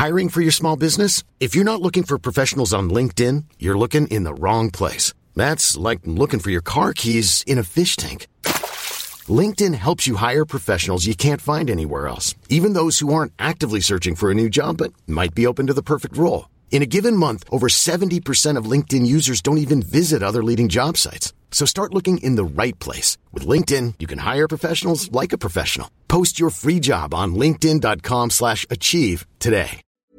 Hiring for your small business? If you're not looking for professionals on LinkedIn, you're looking in the wrong place. That's like looking for your car keys in a fish tank. LinkedIn helps you hire professionals you can't find anywhere else, even those who aren't actively searching for a new job but might be open to the perfect role. In a given month, over 70% of LinkedIn users don't even visit other leading job sites. So start looking in the right place. With LinkedIn, you can hire professionals like a professional. Post your free job on linkedin.com/achieve today.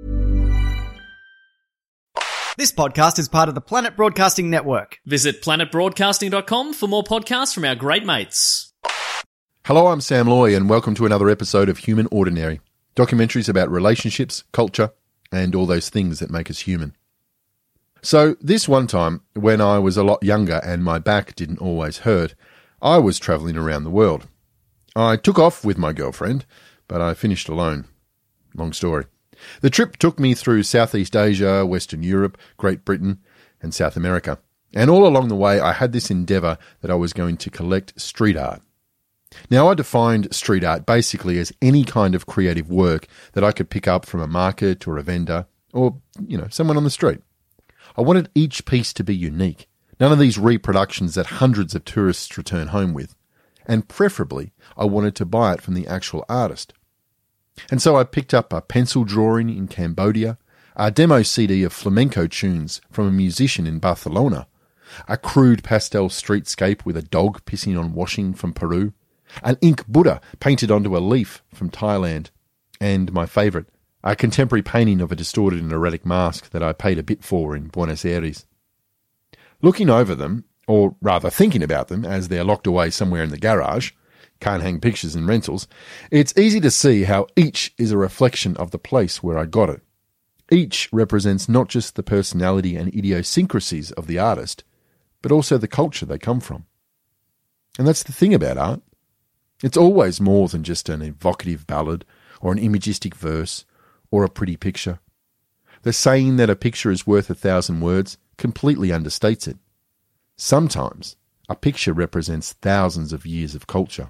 This podcast is part of the Planet Broadcasting Network. Visit planetbroadcasting.com for more podcasts from our great mates. Hello, I'm Sam Loy, and welcome to another episode of Human Ordinary, documentaries about relationships, culture, and all those things that make us human. So, this one time, when I was a lot younger and my back didn't always hurt, I was travelling around the world. I took off with my girlfriend, but I finished alone. Long story. The trip took me through Southeast Asia, Western Europe, Great Britain, and South America. And all along the way, I had this endeavour that I was going to collect street art. Now, I defined street art basically as any kind of creative work that I could pick up from a market or a vendor or, someone on the street. I wanted each piece to be unique, none of these reproductions that hundreds of tourists return home with. And preferably, I wanted to buy it from the actual artist. And so I picked up a pencil drawing in Cambodia, a demo CD of flamenco tunes from a musician in Barcelona, a crude pastel streetscape with a dog pissing on washing from Peru, an ink Buddha painted onto a leaf from Thailand, and my favourite, a contemporary painting of a distorted and erratic mask that I paid a bit for in Buenos Aires. Looking over them, or rather thinking about them as they're locked away somewhere in the garage, can't hang pictures in rentals, it's easy to see how each is a reflection of the place where I got it. Each represents not just the personality and idiosyncrasies of the artist, but also the culture they come from. And that's the thing about art. It's always more than just an evocative ballad or an imagistic verse or a pretty picture. The saying that a picture is worth 1,000 words completely understates it. Sometimes a picture represents thousands of years of culture.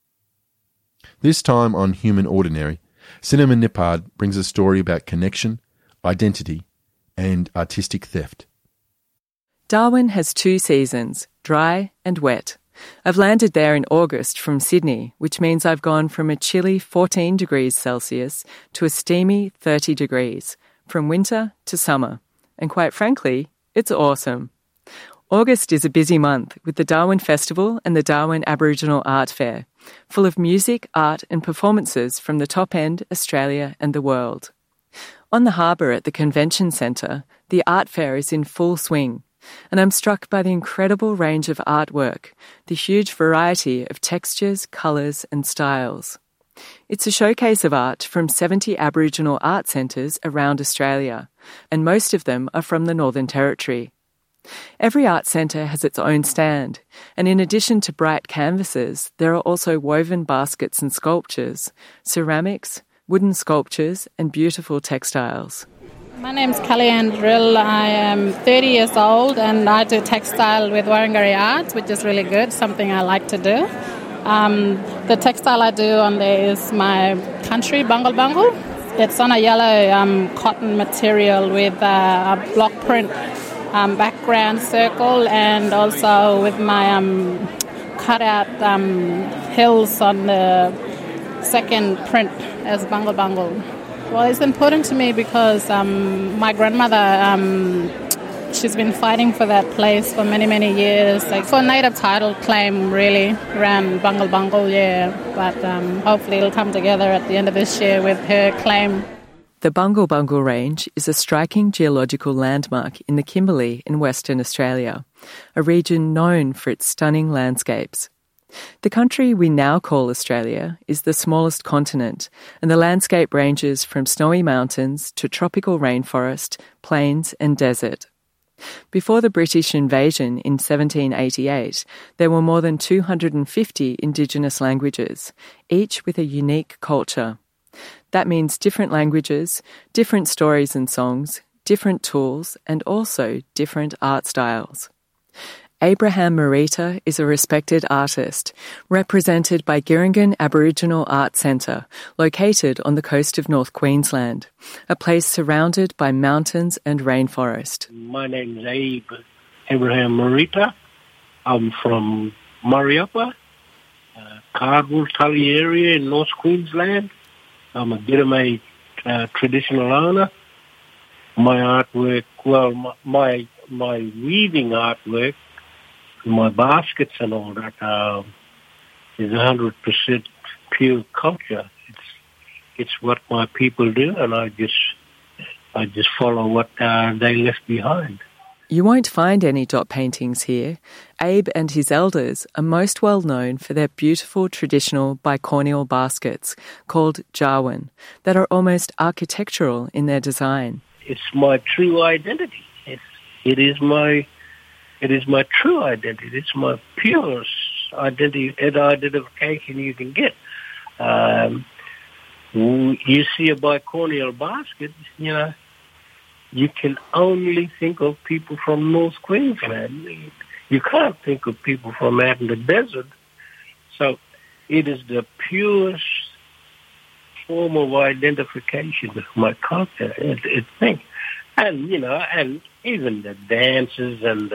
This time on Human Ordinary, Cinema Nippard brings a story about connection, identity, and artistic theft. Darwin has 2 seasons, dry and wet. I've landed there in August from Sydney, which means I've gone from a chilly 14 degrees Celsius to a steamy 30 degrees, from winter to summer. And quite frankly, it's awesome. August is a busy month with the Darwin Festival and the Darwin Aboriginal Art Fair, full of music, art and performances from the top end, Australia and the world. On the harbour at the Convention Centre, the art fair is in full swing, and I'm struck by the incredible range of artwork, the huge variety of textures, colours and styles. It's a showcase of art from 70 Aboriginal art centres around Australia, and most of them are from the Northern Territory. Every art centre has its own stand, and in addition to bright canvases, there are also woven baskets and sculptures, ceramics, wooden sculptures and beautiful textiles. My name's Kellyanne Drill. I am 30 years old and I do textile with Wurundjeri Arts, which is really good, something I like to do. The textile I do on there is my country, Bungle Bungle. It's on a yellow cotton material with a block print background circle and also with my cut-out hills on the second print as Bungle Bungle. Well, it's important to me because my grandmother, she's been fighting for that place for many, many years. Like for native title claim, really, around Bungle Bungle, yeah. But hopefully it'll come together at the end of this year with her claim. The Bungle Bungle Range is a striking geological landmark in the Kimberley in Western Australia, a region known for its stunning landscapes. The country we now call Australia is the smallest continent, and the landscape ranges from snowy mountains to tropical rainforest, plains and desert. Before the British invasion in 1788, there were more than 250 Indigenous languages, each with a unique culture. That means different languages, different stories and songs, different tools, and also different art styles. Abraham Marita is a respected artist, represented by Giringan Aboriginal Art Centre, located on the coast of North Queensland, a place surrounded by mountains and rainforest. My name is Abraham Marita. I'm from Mariapa, Cardwell Tully area in North Queensland. I'm a Birame traditional owner. My artwork, my weaving artwork, my baskets and all that is 100% pure culture. It's what my people do, and I just follow what they left behind. You won't find any dot paintings here. Abe and his elders are most well known for their beautiful traditional bicorneal baskets called Jawan that are almost architectural in their design. It's my true identity. It is my true identity. It's my purest identification you can get. You see a bicorneal basket, you can only think of people from North Queensland. You can't think of people from out in the desert. So it is the purest form of identification of my culture, I think. And, and even the dances and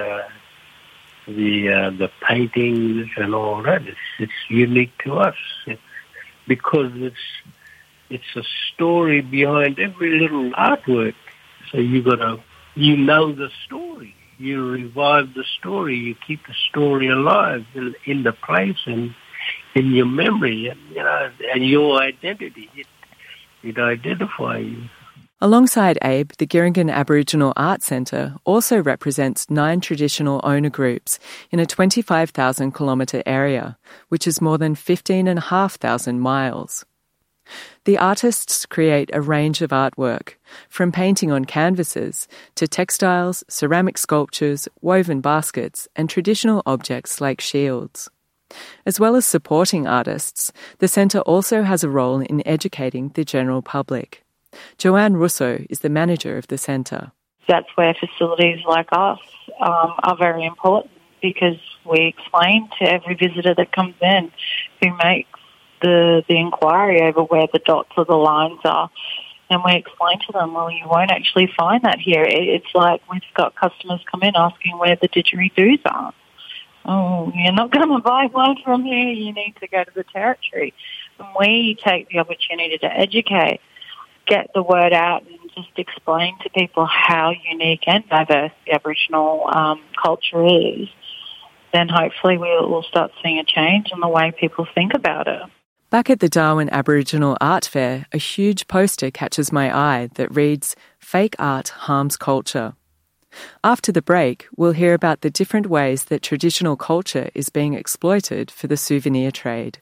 the paintings and all that, it's unique to us. Because it's a story behind every little artwork. So you know the story. You revive the story. You keep the story alive in the place and in your memory, and your identity. It identifies you. Alongside Abe, the Giringan Aboriginal Art Centre also represents 9 traditional owner groups in a 25,000 kilometre area, which is more than 15,500 miles. The artists create a range of artwork, from painting on canvases to textiles, ceramic sculptures, woven baskets, and traditional objects like shields. As well as supporting artists, the centre also has a role in educating the general public. Joanne Russo is the manager of the centre. That's where facilities like us are very important, because we explain to every visitor that comes in who makes the inquiry over where the dots or the lines are, and we explain to them, well, you won't actually find that here. It's like we've got customers come in asking where the didgeridoos are. Oh, you're not going to buy one from here. You need to go to the territory. And we take the opportunity to educate, get the word out, and just explain to people how unique and diverse the Aboriginal culture is. Then hopefully we'll start seeing a change in the way people think about it. Back at the Darwin Aboriginal Art Fair, a huge poster catches my eye that reads, "Fake art harms culture." After the break, we'll hear about the different ways that traditional culture is being exploited for the souvenir trade.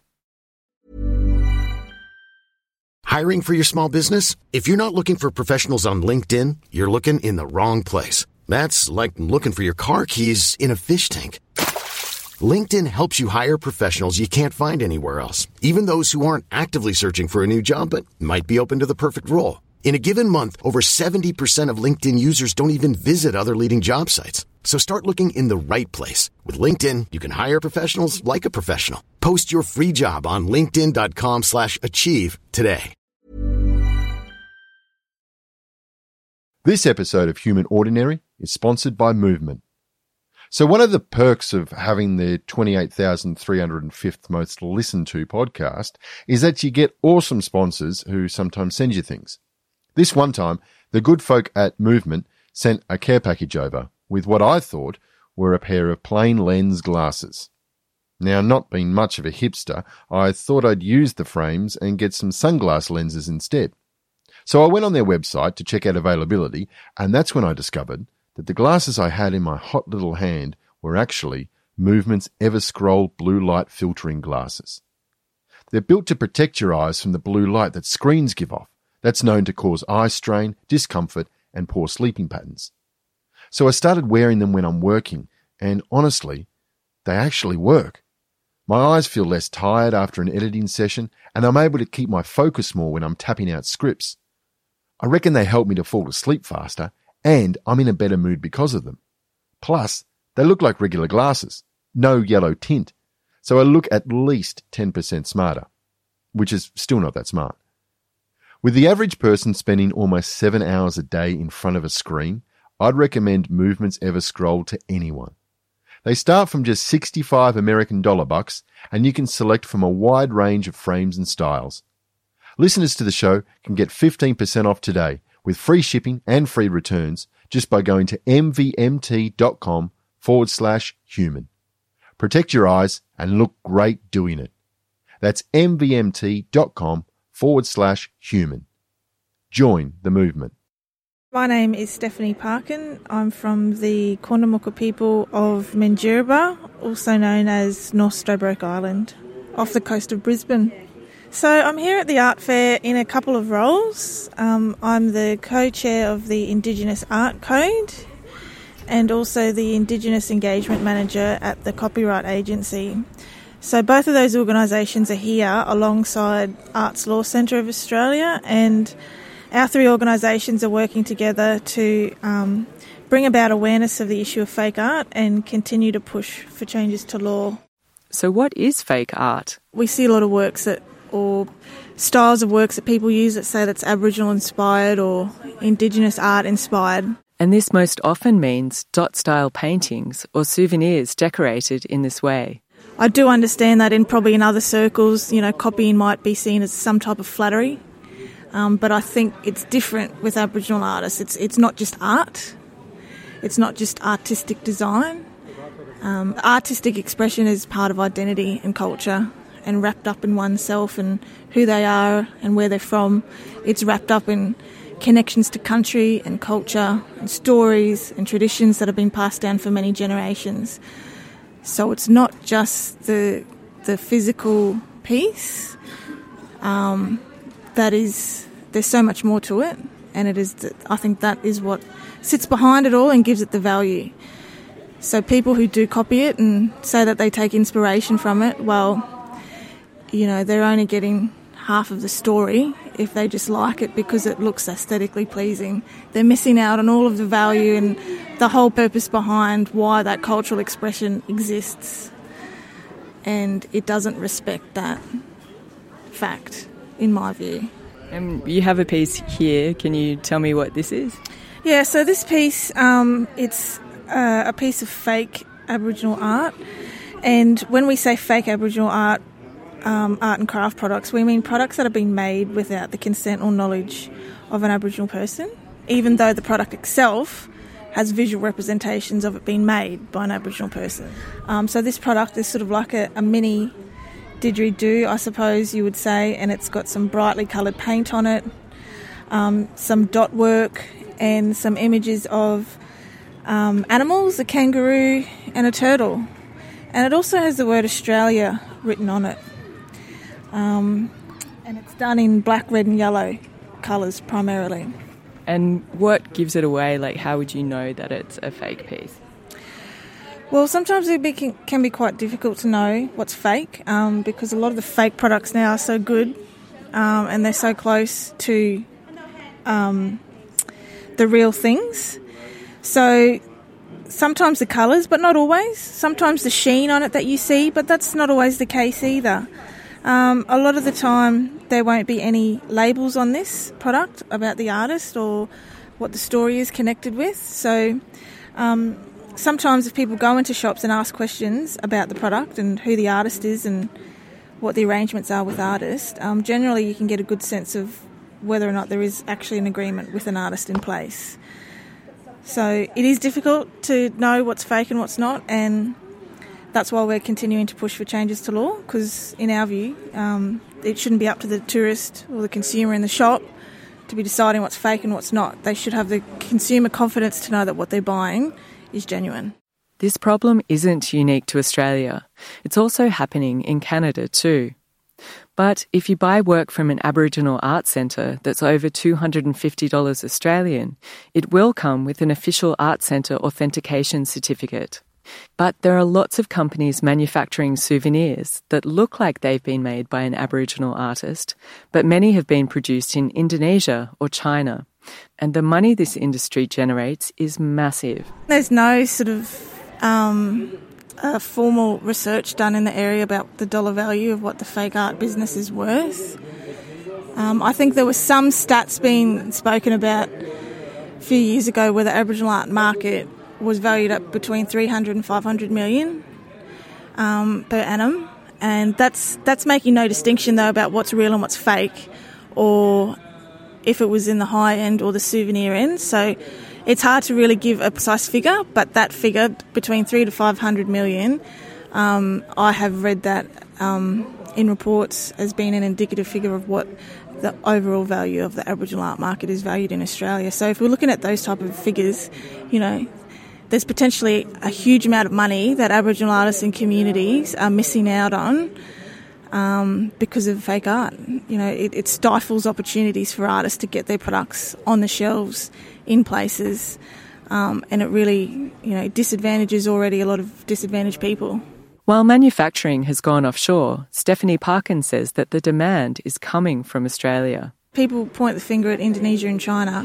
Hiring for your small business? If you're not looking for professionals on LinkedIn, you're looking in the wrong place. That's like looking for your car keys in a fish tank. LinkedIn helps you hire professionals you can't find anywhere else, even those who aren't actively searching for a new job but might be open to the perfect role. In a given month, over 70% of LinkedIn users don't even visit other leading job sites. So start looking in the right place. With LinkedIn, you can hire professionals like a professional. Post your free job on linkedin.com/achieve today. This episode of Human Ordinary is sponsored by Movement. So one of the perks of having the 28,305th most listened to podcast is that you get awesome sponsors who sometimes send you things. This one time, the good folk at Movement sent a care package over with what I thought were a pair of plain lens glasses. Now, not being much of a hipster, I thought I'd use the frames and get some sunglass lenses instead. So I went on their website to check out availability, and that's when I discovered that the glasses I had in my hot little hand were actually Movement's Everscroll blue light filtering glasses. They're built to protect your eyes from the blue light that screens give off. That's known to cause eye strain, discomfort, and poor sleeping patterns. So I started wearing them when I'm working, and honestly, they actually work. My eyes feel less tired after an editing session, and I'm able to keep my focus more when I'm tapping out scripts. I reckon they help me to fall asleep faster, and I'm in a better mood because of them. Plus, They look like regular glasses, no yellow tint, so I look at least 10% smarter, which is still not that smart. With the average person spending almost 7 hours a day in front of a screen, I'd recommend Movements Ever Scroll to anyone. They start from just 65 American dollar bucks, and you can select from a wide range of frames and styles. Listeners to the show can get 15% off today with free shipping and free returns just by going to mvmt.com/human. Protect your eyes and look great doing it. That's mvmt.com/human. Join the movement. My name is Stephanie Parkin. I'm from the Kornamuka people of Manduraba, also known as North Stradbroke Island, off the coast of Brisbane. So I'm here at the art fair in a couple of roles. I'm the co-chair of the Indigenous Art Code and also the Indigenous Engagement Manager at the Copyright Agency. So both of those organisations are here alongside Arts Law Centre of Australia, and our three organisations are working together to bring about awareness of the issue of fake art and continue to push for changes to law. So what is fake art? We see a lot of works or styles of works that people use that say that's Aboriginal inspired or Indigenous art inspired. And this most often means dot-style paintings or souvenirs decorated in this way. I do understand that in other circles, copying might be seen as some type of flattery. But I think it's different with Aboriginal artists. It's not just art. It's not just artistic design. Artistic expression is part of identity and culture and wrapped up in oneself and who they are and where they're from. It's wrapped up in connections to country and culture and stories and traditions that have been passed down for many generations. So it's not just the physical piece. There's so much more to it, and I think that is what sits behind it all and gives it the value. So people who do copy it and say that they take inspiration from it, well, they're only getting half of the story if they just like it because it looks aesthetically pleasing. They're missing out on all of the value and the whole purpose behind why that cultural expression exists, and it doesn't respect that fact, in my view. You have a piece here. Can you tell me what this is? Yeah, so this piece, it's a piece of fake Aboriginal art. And when we say fake Aboriginal art and craft products, we mean products that have been made without the consent or knowledge of an Aboriginal person, even though the product itself has visual representations of it being made by an Aboriginal person. So this product is sort of like a mini didgeridoo, I suppose you would say, and it's got some brightly coloured paint on it, some dot work and some images of animals, a kangaroo and a turtle. And it also has the word Australia written on it. And it's done in black, red and yellow colours primarily. And what gives it away? Like, how would you know that it's a fake piece? Well, sometimes it can be quite difficult to know what's fake because a lot of the fake products now are so good and they're so close to the real things. So sometimes the colours, but not always. Sometimes the sheen on it that you see, but that's not always the case either. A lot of the time there won't be any labels on this product about the artist or what the story is connected with. So sometimes if people go into shops and ask questions about the product and who the artist is and what the arrangements are with artists, generally you can get a good sense of whether or not there is actually an agreement with an artist in place. So it is difficult to know what's fake and what's not, and that's why we're continuing to push for changes to law, because in our view it shouldn't be up to the tourist or the consumer in the shop to be deciding what's fake and what's not. They should have the consumer confidence to know that what they're buying is genuine. This problem isn't unique to Australia. It's also happening in Canada too. But if you buy work from an Aboriginal art centre that's over $250 Australian, it will come with an official art centre authentication certificate. But there are lots of companies manufacturing souvenirs that look like they've been made by an Aboriginal artist, but many have been produced in Indonesia or China. And the money this industry generates is massive. There's no sort of formal research done in the area about the dollar value of what the fake art business is worth. I think there were some stats being spoken about a few years ago where the Aboriginal art market was valued at between 300 and 500 million per annum. And that's making no distinction, though, about what's real and what's fake, or if it was in the high end or the souvenir end. So it's hard to really give a precise figure, but that figure, between 300 to 500 million, I have read that in reports as being an indicative figure of what the overall value of the Aboriginal art market is valued in Australia. So if we're looking at those type of figures, there's potentially a huge amount of money that Aboriginal artists and communities are missing out on because of fake art. It stifles opportunities for artists to get their products on the shelves in places, and it really, disadvantages already a lot of disadvantaged people. While manufacturing has gone offshore, Stephanie Parkin says that the demand is coming from Australia. People point the finger at Indonesia and China,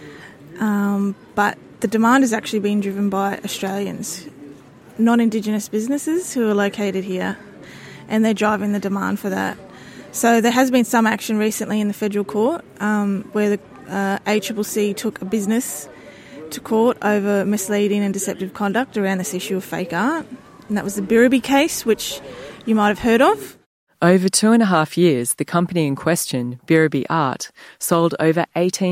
but the demand has actually been driven by Australians, non-Indigenous businesses who are located here, and they're driving the demand for that. So there has been some action recently in the federal court where the ACCC took a business to court over misleading and deceptive conduct around this issue of fake art. And that was the Birribee case, which you might have heard of. Over 2.5 years, the company in question, Birribee Art, sold over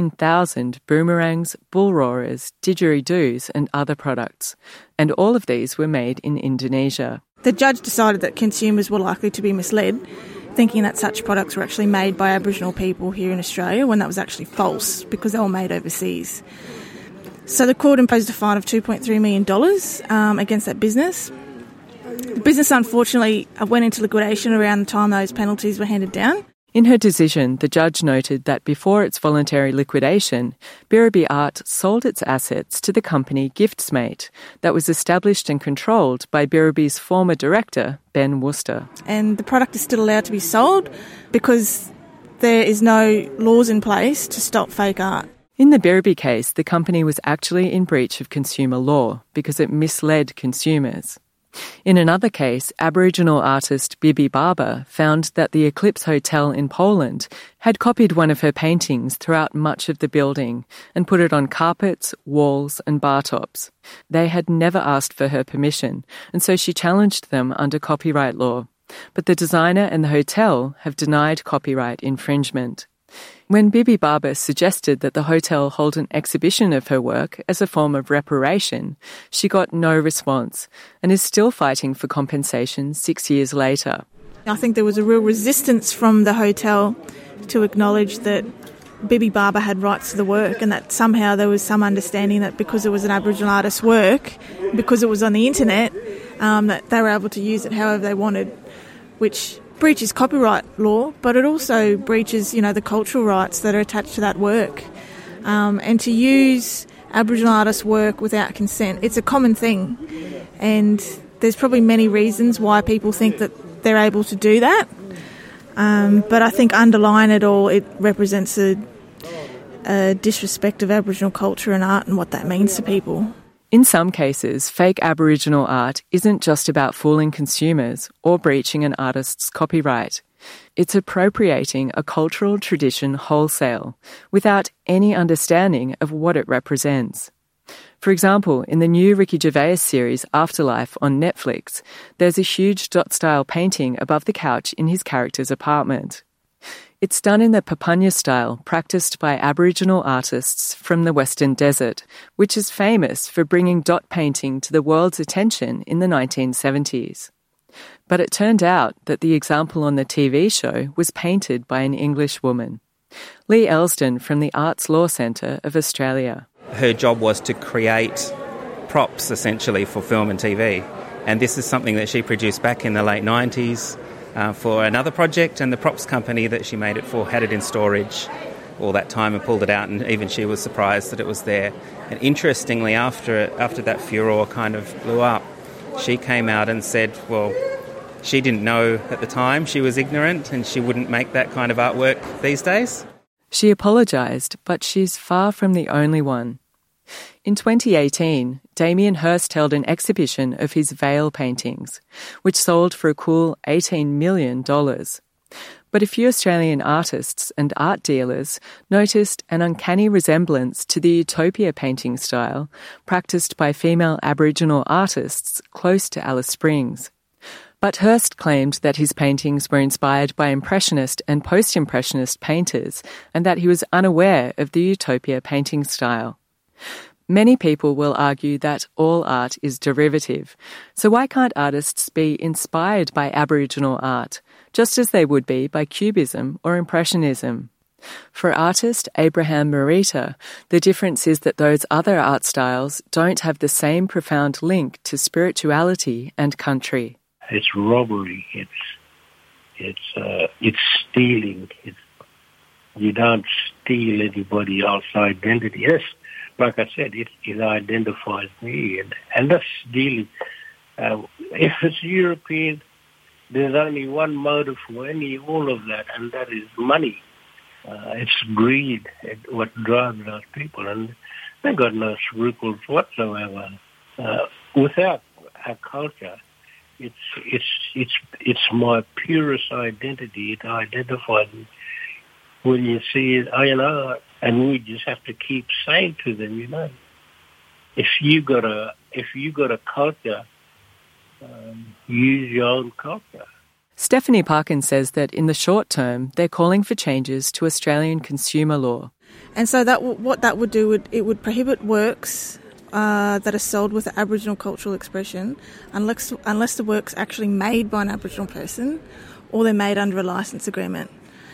18,000 boomerangs, bull roarers, didgeridoos and other products. And all of these were made in Indonesia. The judge decided that consumers were likely to be misled, thinking that such products were actually made by Aboriginal people here in Australia, when that was actually false because they were made overseas. So the court imposed a fine of $2.3 million against that business. The business, unfortunately, went into liquidation around the time those penalties were handed down. In her decision, the judge noted that before its voluntary liquidation, Birribee Art sold its assets to the company Giftsmate that was established and controlled by Birribee's former director, Ben Worcester. And the product is still allowed to be sold because there is no laws in place to stop fake art. In the Birribee case, the company was actually in breach of consumer law because it misled consumers. In another case, Aboriginal artist Bibi Barber found that the Eclipse Hotel in Poland had copied one of her paintings throughout much of the building and put it on carpets, walls and bar tops. They had never asked for her permission, and so she challenged them under copyright law. But the designer and the hotel have denied copyright infringement. When Bibi Barber suggested that the hotel hold an exhibition of her work as a form of reparation, she got no response and is still fighting for compensation 6 years later. I think there was a real resistance from the hotel to acknowledge that Bibi Barber had rights to the work, and that somehow there was some understanding that because it was an Aboriginal artist's work, because it was on the internet, that they were able to use it however they wanted, which breaches copyright law, but it also breaches, the cultural rights that are attached to that work. And to use Aboriginal artists' work without consent, it's a common thing. And there's probably many reasons why people think that they're able to do that. But I think underlying it all, it represents a disrespect of Aboriginal culture and art and what that means to people. In some cases, fake Aboriginal art isn't just about fooling consumers or breaching an artist's copyright. It's appropriating a cultural tradition wholesale, without any understanding of what it represents. For example, in the new Ricky Gervais series Afterlife on Netflix, there's a huge dot-style painting above the couch in his character's apartment. It's done in the Papunya style practiced by Aboriginal artists from the Western Desert, which is famous for bringing dot painting to the world's attention in the 1970s. But it turned out that the example on the TV show was painted by an English woman. Lee Elsdon from the Arts Law Centre of Australia. Her job was to create props, essentially, for film and TV. And this is something that she produced back in the late 90s for another project, and the props company that she made it for had it in storage all that time and pulled it out, and even she was surprised that it was there. And interestingly, after that furore kind of blew up, she came out and said, well, she didn't know at the time, she was ignorant, and she wouldn't make that kind of artwork these days. She apologised, but she's far from the only one. In 2018, Damien Hirst held an exhibition of his Veil paintings, which sold for a cool $18 million. But a few Australian artists and art dealers noticed an uncanny resemblance to the Utopia painting style practiced by female Aboriginal artists close to Alice Springs. But Hirst claimed that his paintings were inspired by Impressionist and Post-Impressionist painters and that he was unaware of the Utopia painting style. Many people will argue that all art is derivative, so why can't artists be inspired by Aboriginal art, just as they would be by Cubism or Impressionism? For artist Abraham Marita, the difference is that those other art styles don't have the same profound link to spirituality and country. It's robbery. It's stealing. You don't steal anybody else's identity. Yes, like I said, it identifies me, and that's stealing. If it's European, there's only one motive for all of that, and that is money. It's greed, what drives those people, and they've got no scruples whatsoever. Without our culture, it's my purest identity. It identifies me. When you see it, and we just have to keep saying to them, if you got a culture, use your own culture. Stephanie Parkin says that in the short term, they're calling for changes to Australian consumer law. And so what that would do, it would prohibit works that are sold with Aboriginal cultural expression unless the work's actually made by an Aboriginal person or they're made under a licence agreement.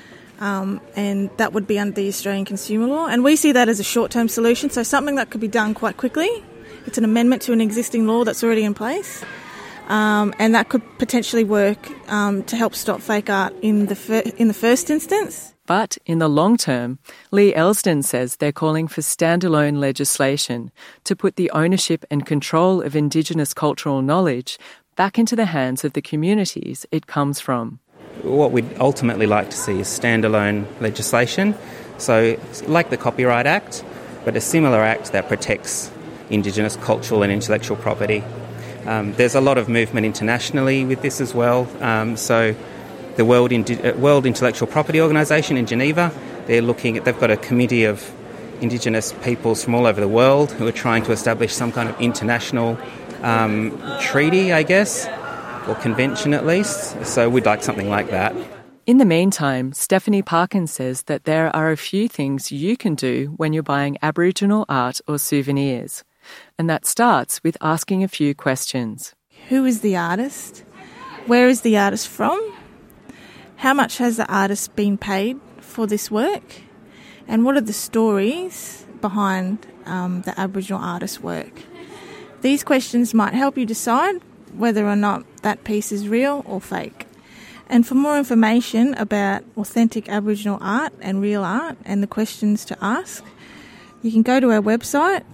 And that would be under the Australian consumer law. And we see that as a short-term solution, so something that could be done quite quickly. It's an amendment to an existing law that's already in place. And that could potentially work to help stop fake art in the first instance. But in the long term, Lee Elsden says they're calling for standalone legislation to put the ownership and control of Indigenous cultural knowledge back into the hands of the communities it comes from. What we'd ultimately like to see is standalone legislation, so like the Copyright Act, but a similar act that protects Indigenous cultural and intellectual property. There's a lot of movement internationally with this as well. So the World Intellectual Property Organisation in Geneva, they've got a committee of Indigenous peoples from all over the world who are trying to establish some kind of international treaty, I guess, or convention at least. So we'd like something like that. In the meantime, Stephanie Parkin says that there are a few things you can do when you're buying Aboriginal art or souvenirs. And that starts with asking a few questions. Who is the artist? Where is the artist from? How much has the artist been paid for this work? And what are the stories behind the Aboriginal artist's work? These questions might help you decide whether or not that piece is real or fake. And for more information about authentic Aboriginal art and real art and the questions to ask, you can go to our website,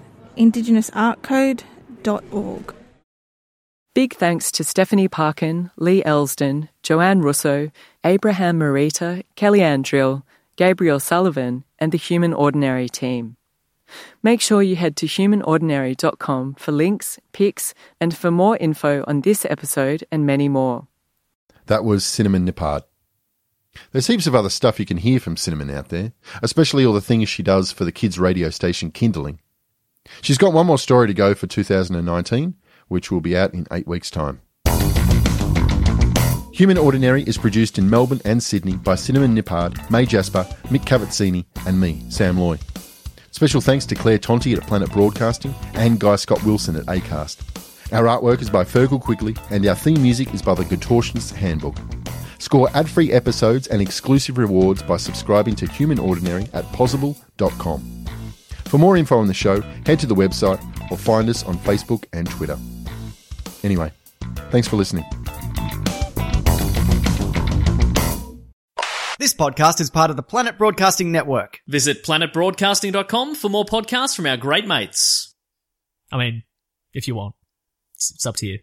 indigenousartcode.org. Big thanks to Stephanie Parkin, Lee Elsden, Joanne Russo, Abraham Marita, Kellyanne Drill, Gabriel Sullivan, and the Human Ordinary team. Make sure you head to humanordinary.com for links, pics, and for more info on this episode and many more. That was Cinnamon Nippard. There's heaps of other stuff you can hear from Cinnamon out there, especially all the things she does for the kids' radio station Kindling. She's got one more story to go for 2019, which will be out in 8 weeks' time. Human Ordinary is produced in Melbourne and Sydney by Cinnamon Nippard, May Jasper, Mick Cavazzini and me, Sam Loy. Special thanks to Claire Tonti at Planet Broadcasting and Guy Scott Wilson at Acast. Our artwork is by Fergal Quigley and our theme music is by the Contortionist's Handbook. Score ad-free episodes and exclusive rewards by subscribing to Human Ordinary at Pozible.com. For more info on the show, head to the website or find us on Facebook and Twitter. Anyway, thanks for listening. This podcast is part of the Planet Broadcasting Network. Visit planetbroadcasting.com for more podcasts from our great mates. I mean, if you want. It's up to you.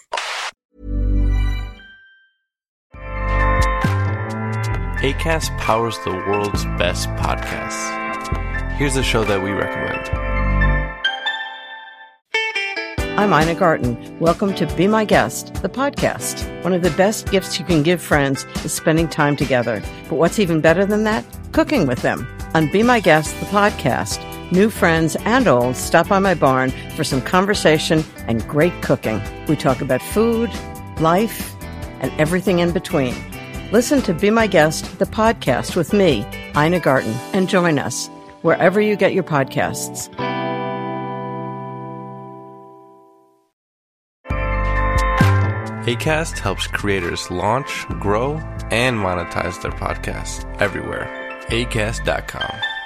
Acast powers the world's best podcasts. Here's a show that we recommend. I'm Ina Garten. Welcome to Be My Guest, the podcast. One of the best gifts you can give friends is spending time together. But what's even better than that? Cooking with them. On Be My Guest, the podcast, new friends and old stop by my barn for some conversation and great cooking. We talk about food, life, and everything in between. Listen to Be My Guest, the podcast with me, Ina Garten, and join us wherever you get your podcasts. Acast helps creators launch, grow, and monetize their podcasts everywhere. Acast.com.